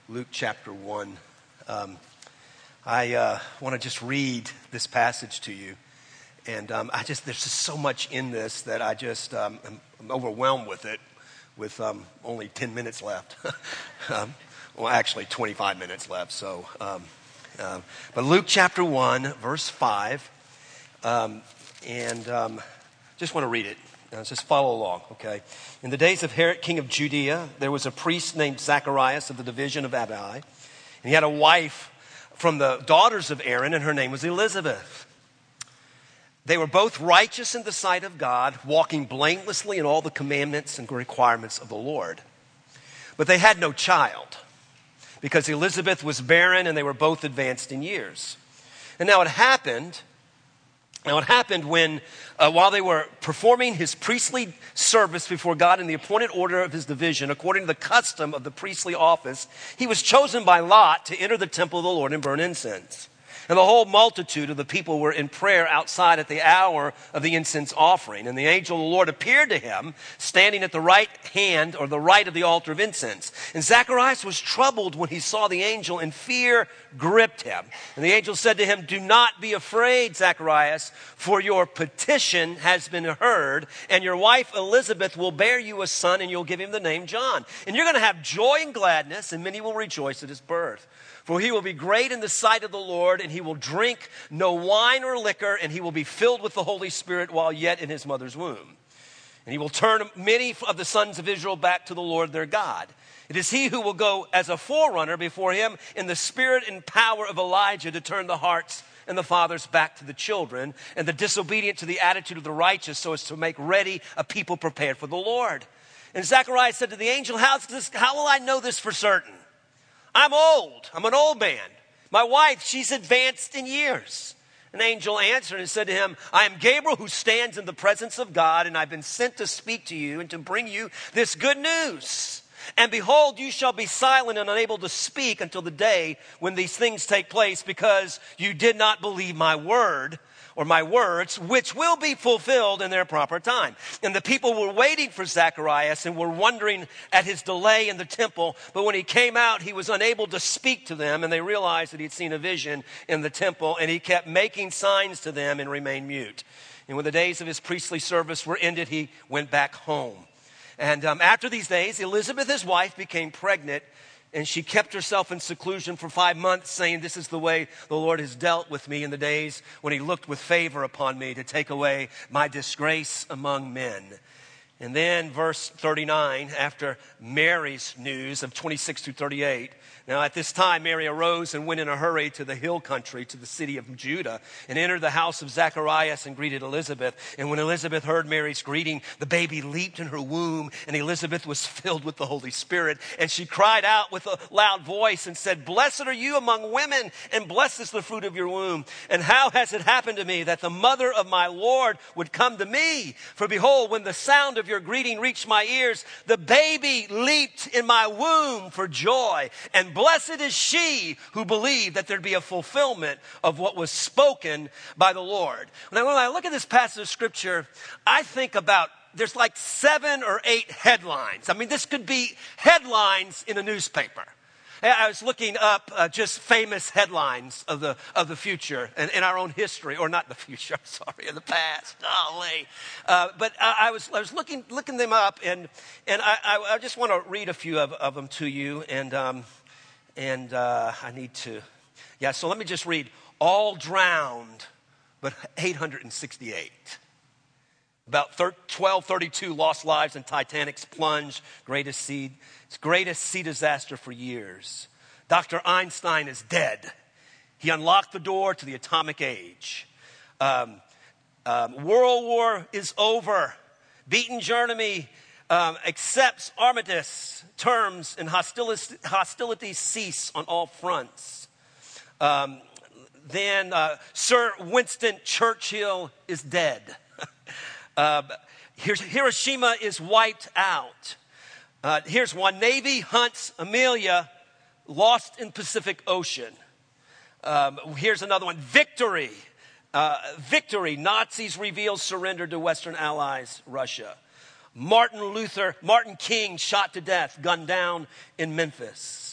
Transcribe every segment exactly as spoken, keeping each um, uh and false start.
Luke chapter one. Um, I uh, want to just read this passage to you. And um, I just, there's just so much in this that I just, um, am, I'm overwhelmed with it with um, only ten minutes left. um, well, actually twenty-five minutes left. So, um, uh, but Luke chapter one, verse five. Um, and um, just want to read it. Now, just follow along, okay? In the days of Herod, king of Judea, there was a priest named Zacharias of the division of Abi. And he had a wife from the daughters of Aaron, and her name was Elizabeth. They were both righteous in the sight of God, walking blamelessly in all the commandments and requirements of the Lord. But they had no child, because Elizabeth was barren and they were both advanced in years. And now it happened... Now it happened when, uh, while they were performing his priestly service before God in the appointed order of his division, according to the custom of the priestly office, he was chosen by lot to enter the temple of the Lord and burn incense. And the whole multitude of the people were in prayer outside at the hour of the incense offering. And the angel of the Lord appeared to him, standing at the right hand or the right of the altar of incense. And Zacharias was troubled when he saw the angel, and fear gripped him. And the angel said to him, "Do not be afraid, Zacharias, for your petition has been heard, and your wife Elizabeth will bear you a son, and you'll give him the name John. And you're going to have joy and gladness, and many will rejoice at his birth. For he will be great in the sight of the Lord, and he will drink no wine or liquor, and he will be filled with the Holy Spirit while yet in his mother's womb. And he will turn many of the sons of Israel back to the Lord their God. It is he who will go as a forerunner before him in the spirit and power of Elijah, to turn the hearts and the fathers back to the children, and the disobedient to the attitude of the righteous, so as to make ready a people prepared for the Lord." And Zacharias said to the angel, How's this, how will I know this for certain? I'm old. I'm an old man. My wife, she's advanced in years. An angel answered and said to him, "I am Gabriel, who stands in the presence of God, and I've been sent to speak to you and to bring you this good news. And behold, you shall be silent and unable to speak until the day when these things take place, because you did not believe my word, or my words, which will be fulfilled in their proper time." And the people were waiting for Zacharias and were wondering at his delay in the temple. But when he came out, he was unable to speak to them, and they realized that he'd seen a vision in the temple, and he kept making signs to them and remained mute. And when the days of his priestly service were ended, he went back home. And um, after these days, Elizabeth, his wife, became pregnant, and she kept herself in seclusion for five months, saying, "This is the way the Lord has dealt with me in the days when he looked with favor upon me to take away my disgrace among men." And then verse thirty-nine, after Mary's news of twenty-six through thirty-eight. Now at this time, Mary arose and went in a hurry to the hill country, to the city of Judah, and entered the house of Zacharias and greeted Elizabeth. And when Elizabeth heard Mary's greeting, the baby leaped in her womb, and Elizabeth was filled with the Holy Spirit. And she cried out with a loud voice and said, "Blessed are you among women, and blessed is the fruit of your womb. And how has it happened to me that the mother of my Lord would come to me? For behold, when the sound of your greeting reached my ears, the baby leaped in my womb for joy. And blessed is she who believed that there'd be a fulfillment of what was spoken by the Lord." Now, when I look at this passage of scripture, I think about, there's like seven or eight headlines. I mean, this could be headlines in a newspaper. I was looking up uh, just famous headlines of the of the future and in our own history, or not the future, I'm sorry, in the past. Golly. Uh, but I, I was I was looking looking them up, and and I, I, I just want to read a few of, of them to you, and um, and uh, I need to, yeah. So let me just read. All drowned, but eight hundred sixty-eight. About twelve thirty-two lost lives in Titanic's plunge, greatest sea, greatest sea disaster for years. Doctor Einstein is dead. He unlocked the door to the atomic age. Um, um, World War is over. Beaten Germany um, accepts armistice terms, and hostilities, hostilities cease on all fronts. Um, then uh, Sir Winston Churchill is dead. Uh, here's, Hiroshima is wiped out. Uh, here's one. Navy hunts Amelia, lost in Pacific Ocean. Um, here's another one. Victory. Uh, victory. Nazis reveal surrender to Western allies, Russia. Martin Luther, Martin King shot to death, gunned down in Memphis.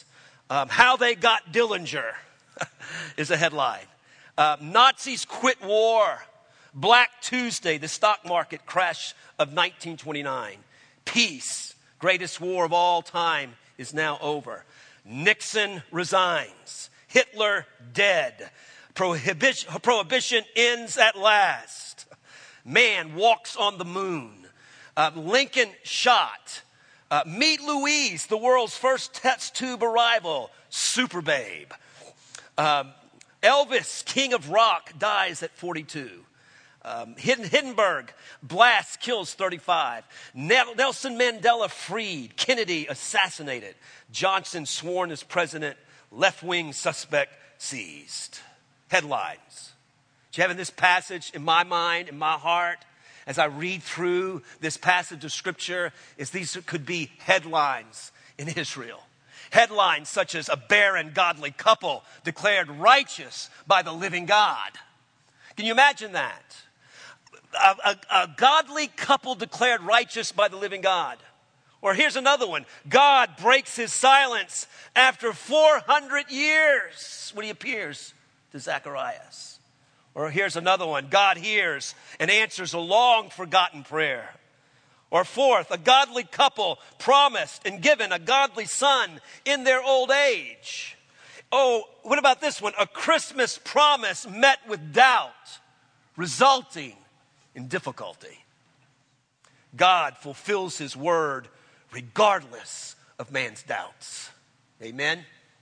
Um, how they got Dillinger is a headline. Uh, Nazis quit war. Black Tuesday, the stock market crash of nineteen twenty-nine. Peace, greatest war of all time, is now over. Nixon resigns. Hitler dead. Prohibition, prohibition ends at last. Man walks on the moon. Uh, Lincoln shot. Uh, meet Louise, the world's first test tube arrival. Super babe. Um, Elvis, king of rock, dies at forty-two. Um, Hindenburg blast kills thirty-five. Nelson Mandela freed. Kennedy assassinated. Johnson sworn as president. Left-wing suspect seized. Headlines. Do you have in this passage, in my mind, in my heart, as I read through this passage of Scripture, is these could be headlines in Israel. Headlines such as a barren godly couple declared righteous by the living God. Can you imagine that? A, a, a godly couple declared righteous by the living God. Or here's another one. God breaks his silence after four hundred years when he appears to Zacharias. Or here's another one. God hears and answers a long forgotten prayer. Or fourth, a godly couple promised and given a godly son in their old age. Oh, what about this one? A Christmas promise met with doubt, resulting in difficulty. God fulfills his word regardless of man's doubts. Amen?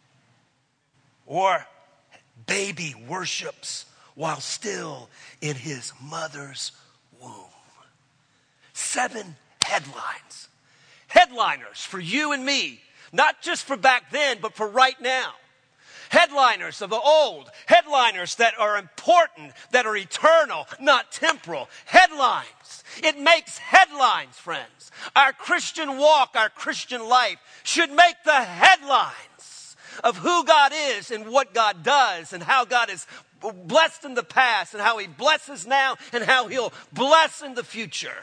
Or baby worships while still in his mother's womb. Seven headlines. Headliners for you and me. Not just for back then, but for right now. Headliners of the old. Headliners that are important, that are eternal, not temporal. Headlines. It makes headlines, friends. Our Christian walk, our Christian life should make the headlines of who God is and what God does and how God is blessed in the past and how he blesses now and how he'll bless in the future.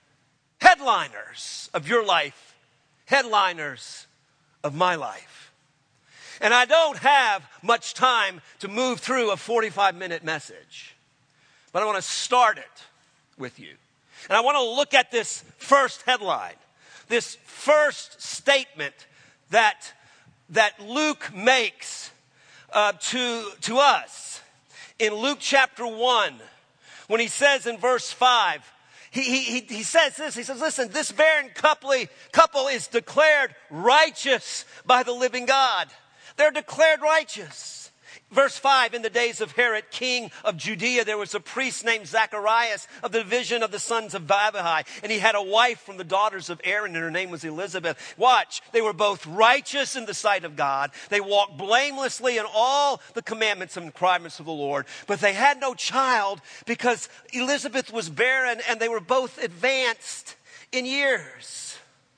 Headliners of your life. Headliners of my life. And I don't have much time to move through a forty-five minute message. But I want to start it with you. And I want to look at this first headline. This first statement that, that Luke makes uh, to, to us. In Luke chapter one, when he says in verse five, he, he, he says this, he says, listen, this barren couple, couple is declared righteous by the living God. They're declared righteous. Verse five, in the days of Herod, king of Judea, there was a priest named Zacharias of the division of the sons of Abihi. And he had a wife from the daughters of Aaron, and her name was Elizabeth. Watch, they were both righteous in the sight of God. They walked blamelessly in all the commandments and requirements of the Lord. But they had no child because Elizabeth was barren and they were both advanced in years.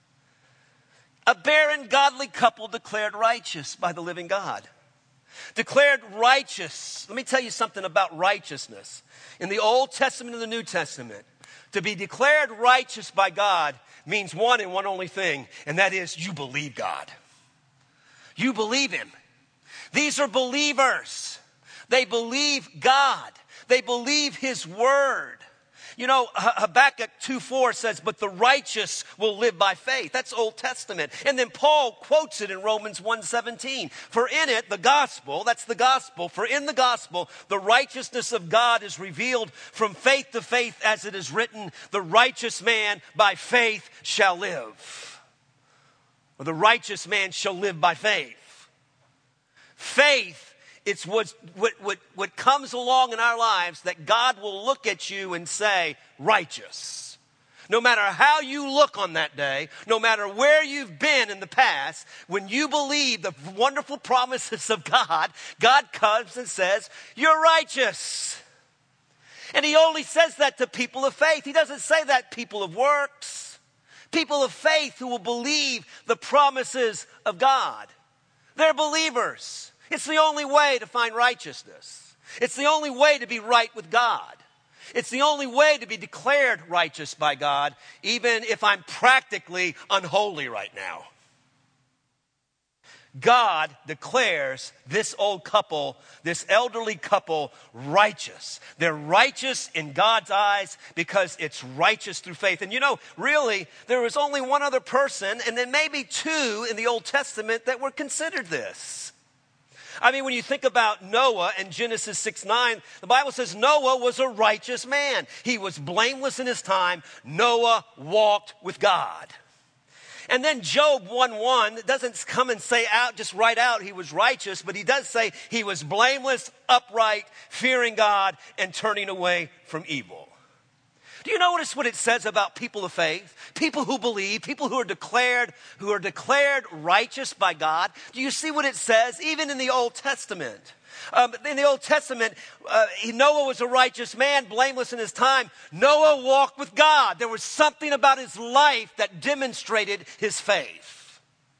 A barren, godly couple declared righteous by the living God. Declared righteous. Let me tell you something about righteousness. In the Old Testament and the New Testament, to be declared righteous by God means one and one only thing, and that is you believe God. You believe him. These are believers. They believe God. They believe his word. You know, Habakkuk two four says, but the righteous will live by faith. That's Old Testament. And then Paul quotes it in Romans one seventeen. For in it, the gospel, that's the gospel, for in the gospel, the righteousness of God is revealed from faith to faith, as it is written, the righteous man by faith shall live. Or the righteous man shall live by faith. Faith, it's what, what, what, what comes along in our lives that God will look at you and say, righteous. No matter how you look on that day, no matter where you've been in the past, when you believe the wonderful promises of God, God comes and says, you're righteous. And he only says that to people of faith. He doesn't say that to people of works. People of faith who will believe the promises of God. They're believers. It's the only way to find righteousness. It's the only way to be right with God. It's the only way to be declared righteous by God, even if I'm practically unholy right now. God declares this old couple, this elderly couple, righteous. They're righteous in God's eyes because it's righteous through faith. And you know, really, there was only one other person, and then maybe two in the Old Testament that were considered this. I mean, when you think about Noah in Genesis six nine, the Bible says Noah was a righteous man. He was blameless in his time. Noah walked with God. And then Job one one doesn't come and say out, just right out, he was righteous, but he does say he was blameless, upright, fearing God, and turning away from evil. Do you notice what it says about people of faith? People who believe, people who are declared, who are declared righteous by God. Do you see what it says? Even in the Old Testament. Um, in the Old Testament, uh, Noah was a righteous man, blameless in his time. Noah walked with God. There was something about his life that demonstrated his faith.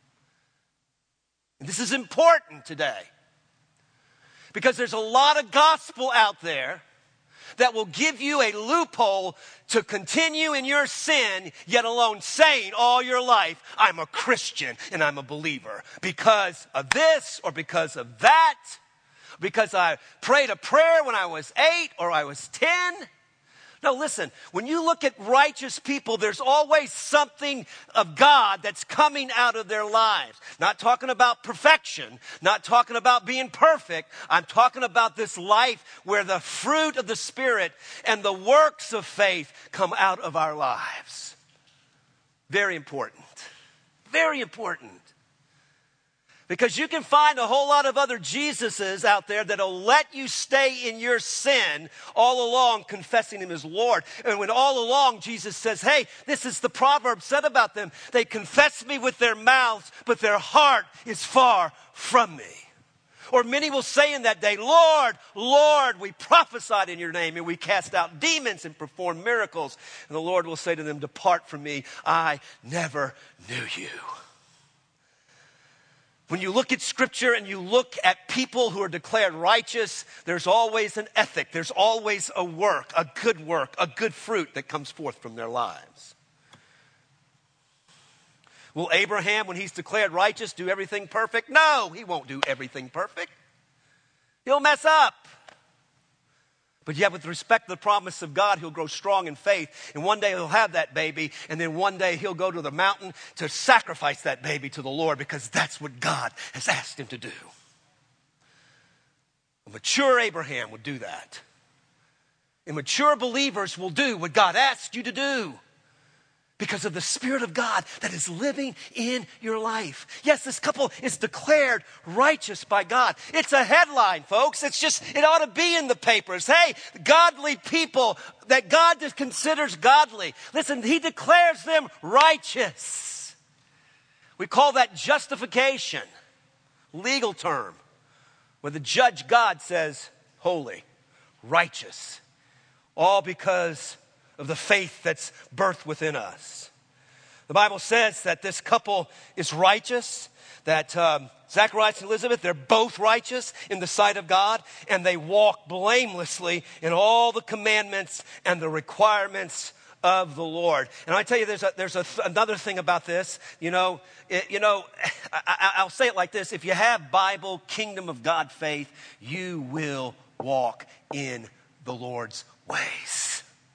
And this is important today because there's a lot of gospel out there that will give you a loophole to continue in your sin, yet alone saying all your life, I'm a Christian and I'm a believer because of this or because of that. Because I prayed a prayer when I was eight or I was ten. No, listen, when you look at righteous people, there's always something of God that's coming out of their lives. Not talking about perfection, not talking about being perfect. I'm talking about this life where the fruit of the Spirit and the works of faith come out of our lives. Very important. Very important. Because you can find a whole lot of other Jesuses out there that'll let you stay in your sin all along, confessing him as Lord. And when all along Jesus says, hey, this is the proverb said about them. They confess me with their mouths, but their heart is far from me. Or many will say in that day, Lord, Lord, we prophesied in your name and we cast out demons and performed miracles. And the Lord will say to them, depart from me, I never knew you. When you look at Scripture and you look at people who are declared righteous, there's always an ethic. There's always a work, a good work, a good fruit that comes forth from their lives. Will Abraham, when he's declared righteous, do everything perfect? No, he won't do everything perfect. He'll mess up. But yet with respect to the promise of God, he'll grow strong in faith. And one day he'll have that baby. And then one day he'll go to the mountain to sacrifice that baby to the Lord because that's what God has asked him to do. A mature Abraham would do that. And mature believers will do what God asked you to do. Because of the Spirit of God that is living in your life. Yes, this couple is declared righteous by God. It's a headline, folks. It's just, it ought to be in the papers. Hey, godly people that God just considers godly. Listen, he declares them righteous. We call that justification, legal term, where the judge God says holy, righteous, all because of the faith that's birthed within us. The Bible says that this couple is righteous, that um, Zacharias and Elizabeth, they're both righteous in the sight of God, and they walk blamelessly in all the commandments and the requirements of the Lord. And I tell you, there's a, there's a th- another thing about this. You know, it, you know, I, I, I'll say it like this: if you have Bible, Kingdom of God faith, you will walk in the Lord's ways.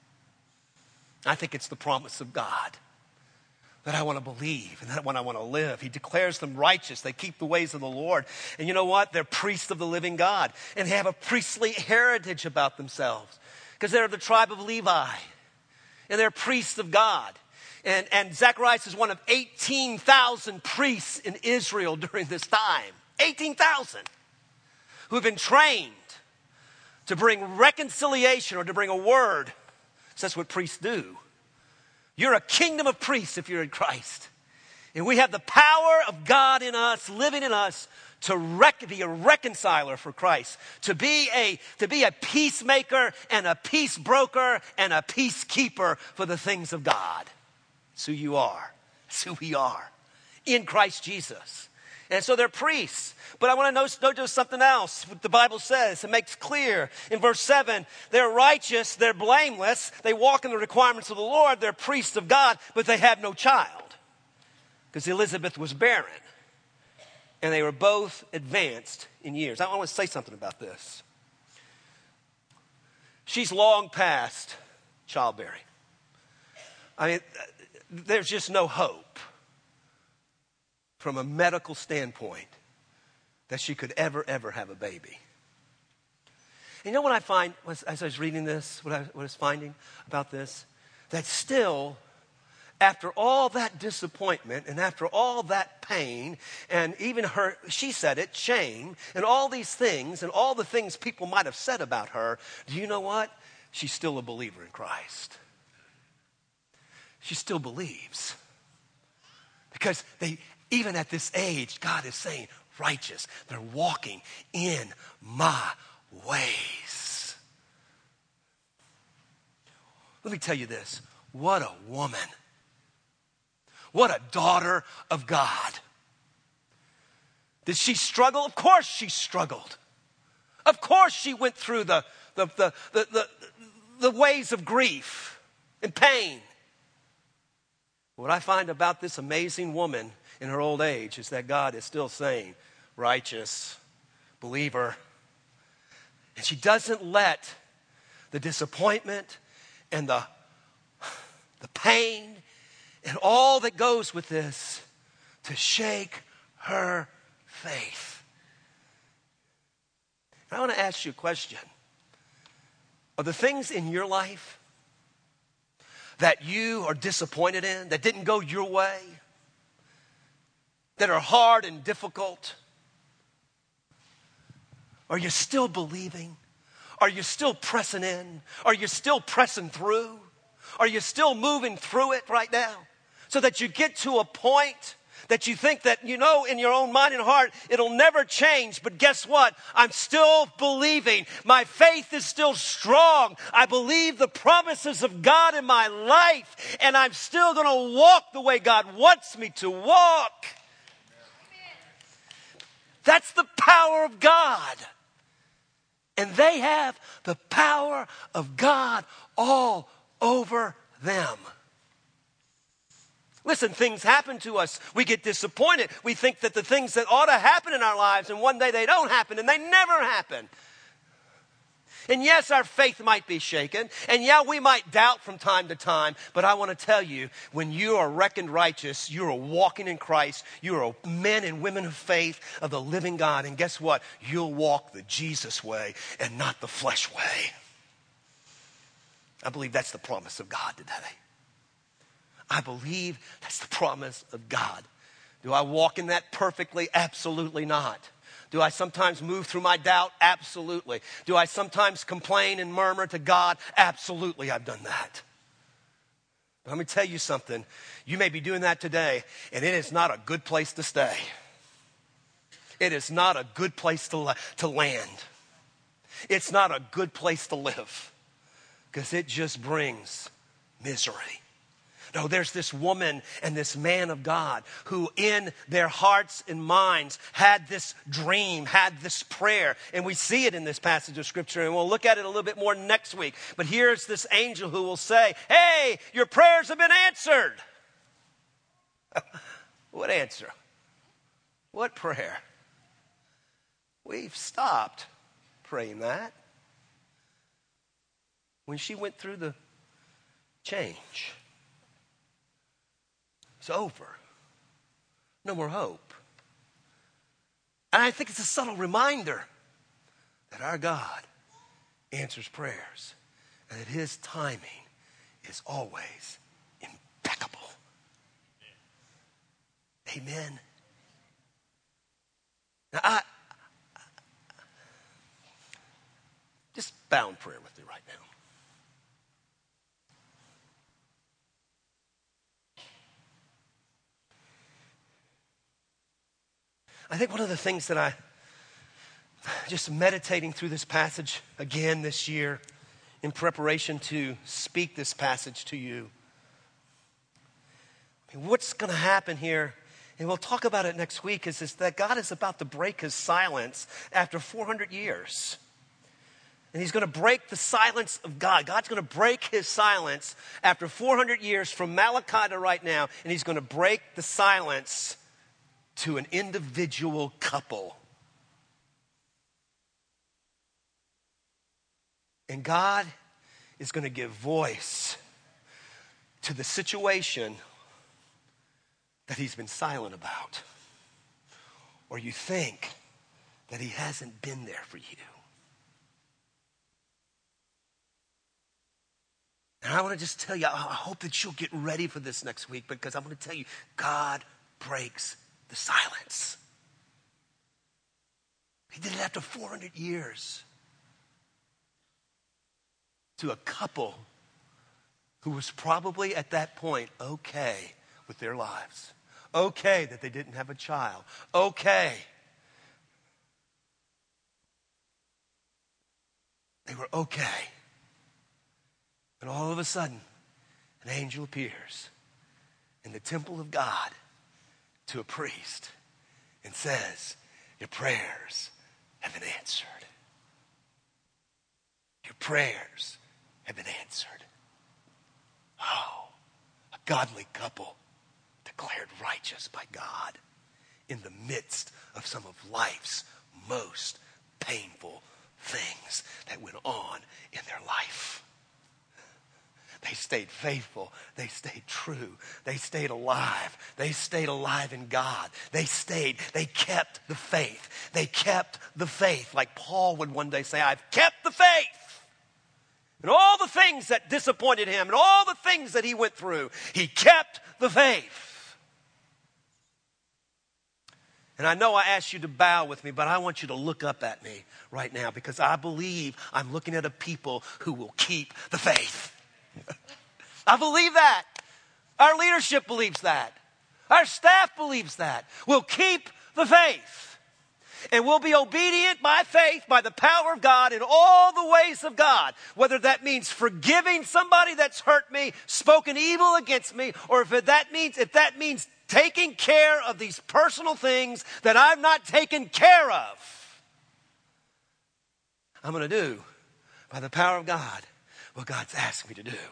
I think it's the promise of God that I want to believe and that I want to live. He declares them righteous. They keep the ways of the Lord. And you know what? They're priests of the living God. And they have a priestly heritage about themselves because they're the tribe of Levi. And they're priests of God. And, and Zacharias is one of eighteen thousand priests in Israel during this time. eighteen thousand who have been trained to bring reconciliation or to bring a word. That's what priests do. You're a kingdom of priests if you're in Christ. And we have the power of God in us, living in us, to rec- be a reconciler for Christ. To be a, to be a peacemaker and a peace broker and a peacekeeper for the things of God. It's who you are. It's who we are in Christ Jesus. And so they're priests. But I want to notice something else. What the Bible says, it makes clear in verse seven, they're righteous, they're blameless, they walk in the requirements of the Lord, they're priests of God, but they have no child. Because Elizabeth was barren. and they were both advanced in years. I want to say something about this. She's long past childbearing. I mean, there's just no hope from a medical standpoint that she could ever, ever have a baby. And you know what I find as I was reading this, what I, what I was finding about this? That still, after all that disappointment and after all that pain and even her, she said it, shame, and all these things and all the things people might have said about her, do you know what? She's still a believer in Christ. She still believes. Because they, even at this age, God is saying, righteous. They're walking in my ways. Let me tell you this. What a woman. What a daughter of God. Did she struggle? Of course she struggled. Of course she went through the, the, the, the, the, the ways of grief and pain. What I find about this amazing woman in her old age is that God is still saying, righteous, believer. And she doesn't let the disappointment and the, the pain and all that goes with this to shake her faith. And I want to ask you a question. Are the things in your life that you are disappointed in, that didn't go your way, that are hard and difficult, are you still believing? Are you still pressing in? Are you still pressing through? Are you still moving through it right now? So that you get to a point that you think that, you know, in your own mind and heart, it'll never change. But guess what? I'm still believing. My faith is still strong. I believe the promises of God in my life. And I'm still going to walk the way God wants me to walk. That's the power of God. And they have the power of God all over them. Listen, things happen to us. We get disappointed. We think that the things that ought to happen in our lives, and one day they don't happen, and they never happen. And yes, our faith might be shaken. And yeah, we might doubt from time to time. But I want to tell you, when you are reckoned righteous, you are walking in Christ. You are men and women of faith of the living God. And guess what? You'll walk the Jesus way and not the flesh way. I believe that's the promise of God today. I believe that's the promise of God. Do I walk in that perfectly? Absolutely not. Do I sometimes move through my doubt? Absolutely. Do I sometimes complain and murmur to God? Absolutely, I've done that. But let me tell you something. You may be doing that today, and it is not a good place to stay. It is not a good place to, la- to land. It's not a good place to live, because it just brings misery. No, there's this woman and this man of God who in their hearts and minds had this dream, had this prayer. And we see it in this passage of Scripture, and we'll look at it a little bit more next week. But here's this angel who will say, hey, your prayers have been answered. What answer? What prayer? We've stopped praying that. When she went through the change, it's over. No more hope. And I think it's a subtle reminder that our God answers prayers and that his timing is always impeccable. Amen. Now, I, I just bow in prayer with you right now. I think one of the things that I, just meditating through this passage again this year in preparation to speak this passage to you, I mean, what's going to happen here, and we'll talk about it next week, is, is that God is about to break his silence after four hundred years. And he's going to break the silence of God. God's going to break his silence after four hundred years from Malachi to right now, and he's going to break the silence to an individual couple. And God is going to give voice to the situation that he's been silent about. Or you think that he hasn't been there for you. And I want to just tell you, I hope that you'll get ready for this next week, because I'm going to tell you, God breaks the silence. He did it after four hundred years to a couple who was probably at that point okay with their lives. Okay that they didn't have a child. Okay. They were okay. And all of a sudden, an angel appears in the temple of God to a priest and says, your prayers have been answered. Your prayers have been answered. Oh, a godly couple declared righteous by God in the midst of some of life's most painful things that went on in their life. They stayed faithful. They stayed true. They stayed alive. They stayed alive in God. They stayed. They kept the faith. They kept the faith. Like Paul would one day say, I've kept the faith. And all the things that disappointed him and all the things that he went through, he kept the faith. And I know I asked you to bow with me, but I want you to look up at me right now, because I believe I'm looking at a people who will keep the faith. I believe that. Our leadership believes that. Our staff believes that. We'll keep the faith. And we'll be obedient by faith, by the power of God, in all the ways of God. Whether that means forgiving somebody that's hurt me, spoken evil against me, or if that means, if that means taking care of these personal things that I've not taken care of. I'm going to do, by the power of God, what God's asked me to do.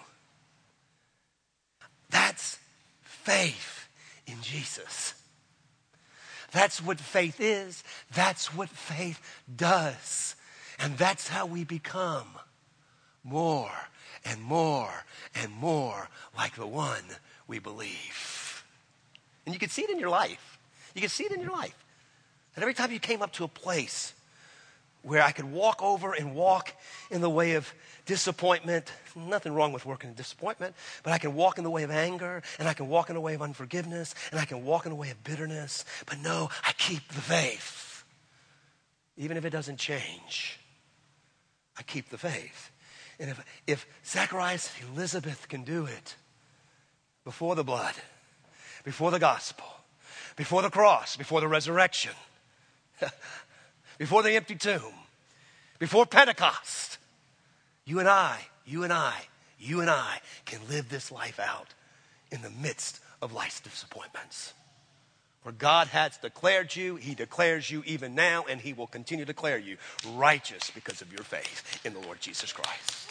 That's faith in Jesus. That's what faith is. That's what faith does. And that's how we become more and more and more like the one we believe. And you can see it in your life. You can see it in your life. And every time you came up to a place where I could walk over and walk in the way of disappointment. Nothing wrong with working in disappointment, but I can walk in the way of anger, and I can walk in the way of unforgiveness, and I can walk in the way of bitterness. But no, I keep the faith. Even if it doesn't change, I keep the faith. And if, if Zacharias and Elizabeth can do it before the blood, before the gospel, before the cross, before the resurrection, before the empty tomb, before Pentecost, you and I, you and I, you and I can live this life out in the midst of life's disappointments. For God has declared you, he declares you even now, and he will continue to declare you righteous because of your faith in the Lord Jesus Christ.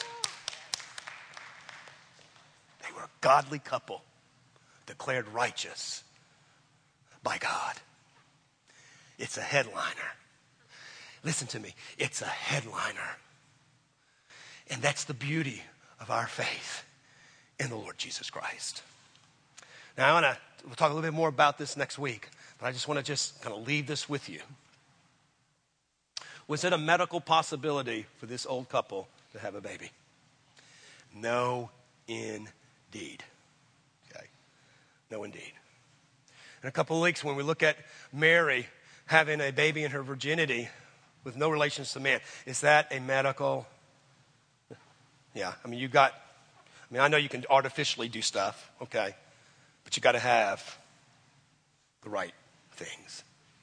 They were a godly couple, declared righteous by God. It's a headliner. Listen to me. It's a headliner. And that's the beauty of our faith in the Lord Jesus Christ. Now, I want to we'll talk a little bit more about this next week, but I just want to just kind of leave this with you. Was it a medical possibility for this old couple to have a baby? No, indeed. Okay. No, indeed. In a couple of weeks, when we look at Mary having a baby in her virginity with no relations to man, is that a medical? Yeah, I mean, you got, I mean, I know you can artificially do stuff, okay, but you got to have the right things.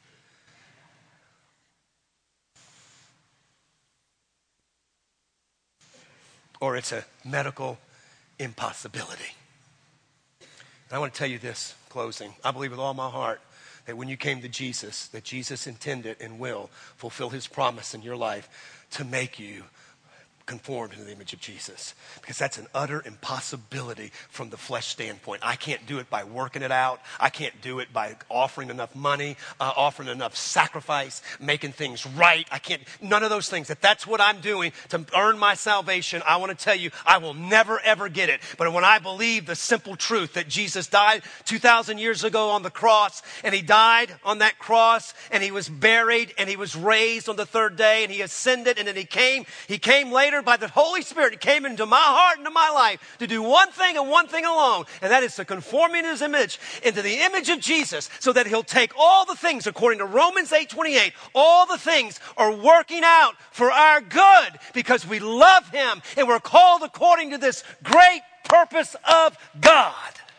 Or it's a medical impossibility. And I want to tell you this, closing. I believe with all my heart that when you came to Jesus, that Jesus intended and will fulfill his promise in your life to make you conformed into the image of Jesus, because that's an utter impossibility from the flesh standpoint. I can't do it by working it out. I can't do it by offering enough money, uh, offering enough sacrifice, making things right. I can't, none of those things. If that's what I'm doing to earn my salvation, I want to tell you, I will never, ever get it. But when I believe the simple truth that Jesus died two thousand years ago on the cross, and he died on that cross, and he was buried, and he was raised on the third day, and he ascended, and then he came, he came later by the Holy Spirit. He came into my heart and into my life to do one thing and one thing alone, and that is to conform me to his image, into the image of Jesus, so that he'll take all the things, according to Romans eight twenty-eight, all the things are working out for our good because we love him and we're called according to this great purpose of God.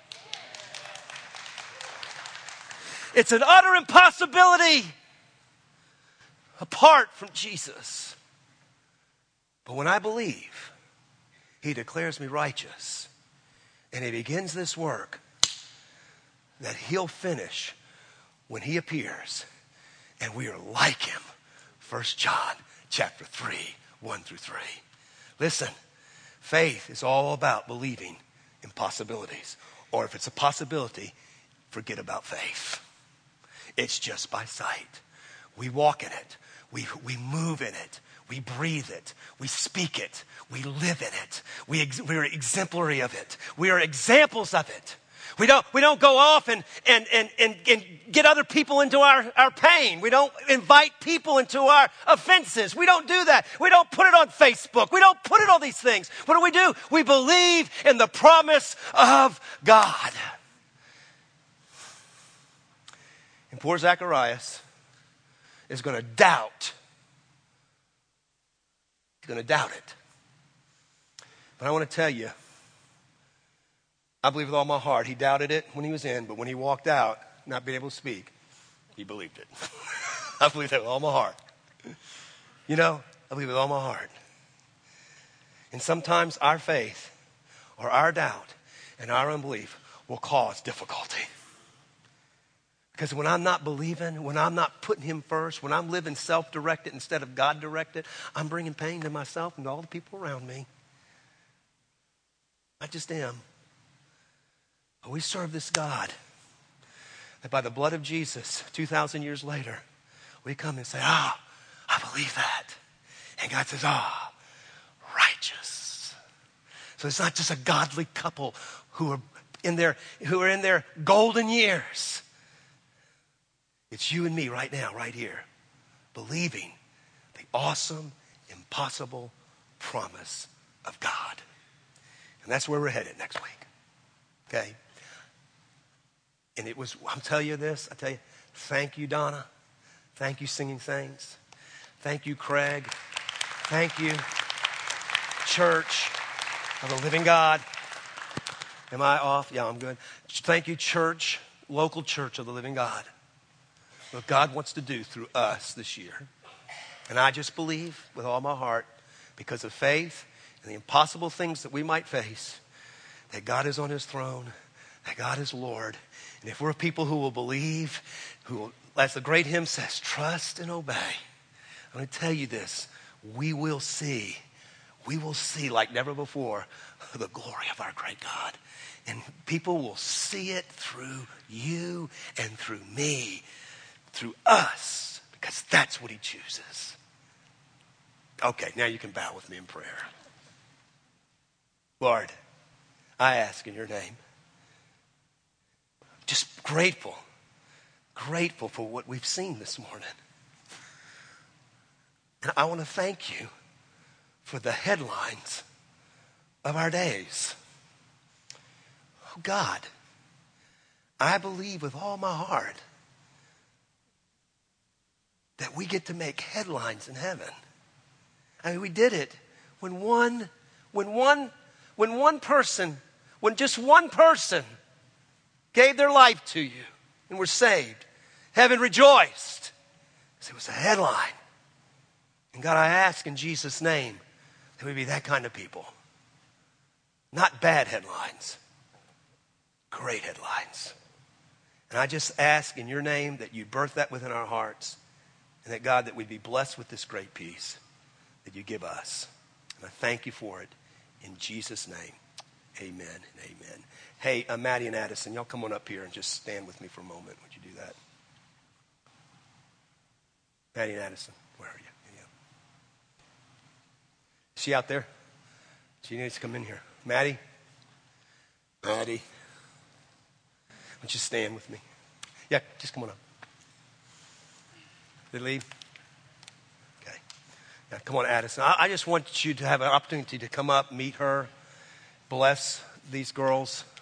It's an utter impossibility apart from Jesus. But when I believe, he declares me righteous, and he begins this work that he'll finish when he appears, and we are like him. First John chapter three, one through three. Listen, faith is all about believing in possibilities. Or if it's a possibility, forget about faith. It's just by sight. We walk in it. We, we move in it. We breathe it. We speak it. We live in it. We ex- we're exemplary of it. We are examples of it. We don't, we don't go off and, and, and, and, and get other people into our, our pain. We don't invite people into our offenses. We don't do that. We don't put it on Facebook. We don't put it on these things. What do we do? We believe in the promise of God. And poor Zacharias is going to doubt. He's going to doubt it. But I want to tell you, I believe with all my heart, he doubted it when he was in, but when he walked out, not being able to speak, he believed it. I believe that with all my heart. You know, I believe with all my heart. And sometimes our faith or our doubt and our unbelief will cause difficulty. Because when I'm not believing, when I'm not putting him first, when I'm living self-directed instead of God-directed, I'm bringing pain to myself and to all the people around me. I just am. But we serve this God that by the blood of Jesus, two thousand years later, we come and say, ah, I believe that. And God says, ah, righteous. So it's not just a godly couple who are in their, who are in their golden years. It's you and me right now, right here, believing the awesome, impossible promise of God. And that's where we're headed next week. Okay? And it was, I'll tell you this, I tell you, thank you, Donna. Thank you, Singing Saints. Thank you, Craig. Thank you, Church of the Living God. Am I off? Yeah, I'm good. Thank you, Church, local Church of the Living God. What God wants to do through us this year. And I just believe with all my heart, because of faith and the impossible things that we might face, that God is on his throne, that God is Lord. And if we're people who will believe, who will, as the great hymn says, trust and obey, I'm going to tell you this, we will see, we will see like never before the glory of our great God. And people will see it through you and through me, through us, because that's what he chooses. Okay, now you can bow with me in prayer. Lord, I ask in your name, just grateful, grateful for what we've seen this morning. And I want to thank you for the headlines of our days. Oh God, I believe with all my heart that we get to make headlines in heaven. I mean, we did it when one, when one, when one person, when just one person gave their life to you and were saved. Heaven rejoiced. It was a headline. And God, I ask in Jesus' name that we be that kind of people. Not bad headlines, great headlines. And I just ask in your name that you birth that within our hearts. And that God, that we'd be blessed with this great peace that you give us. I thank you for it. In Jesus' name, amen and amen. Hey, uh, Maddie and Addison, y'all come on up here and just stand with me for a moment. Would you do that? Maddie and Addison, where are you? Yeah. Is she out there? She needs to come in here. Maddie? Maddie? Would you stand with me? Yeah, just come on up. Did they leave? Okay. Now, come on, Addison. I, I just want you to have an opportunity to come up, meet her, bless these girls.